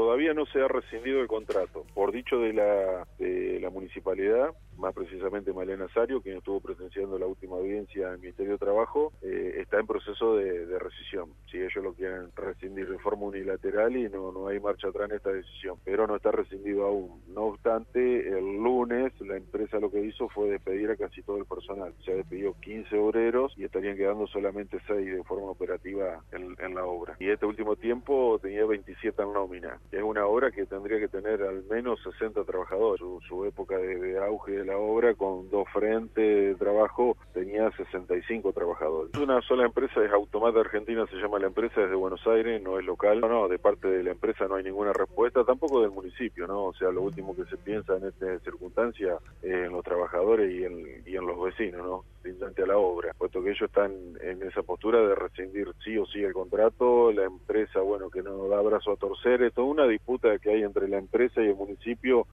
todavía no se ha rescindido el contrato. Por dicho de la municipalidad, más precisamente Malena Sario, quien estuvo presenciando la última audiencia en el Ministerio de Trabajo, está en proceso de rescisión. Si ellos lo quieren rescindir de forma unilateral y no hay marcha atrás en esta decisión, pero no está rescindido aún. No obstante, el lunes la empresa lo que hizo fue despedir a casi todo el personal. Se despidió 15 obreros y estarían quedando solamente 6 de forma operativa en la obra. Y este último tiempo tenía 27 en nómina. Es una obra que tendría que tener al menos 60 trabajadores. Su época de auge de la obra, con 2 frentes de trabajo, tenía 65 trabajadores. Es una sola empresa, es Automat Argentina, se llama la empresa, es de Buenos Aires, no es local. No, de parte de la empresa no hay ninguna respuesta, tampoco del municipio, ¿no? O sea, lo último que se piensa en esta circunstancia es en los trabajadores y en los vecinos, ¿no? Frente a la obra, puesto que ellos están en esa postura de rescindir sí o sí el contrato. La empresa, bueno, que no da brazo a torcer. Es toda una disputa que hay entre la empresa y el municipio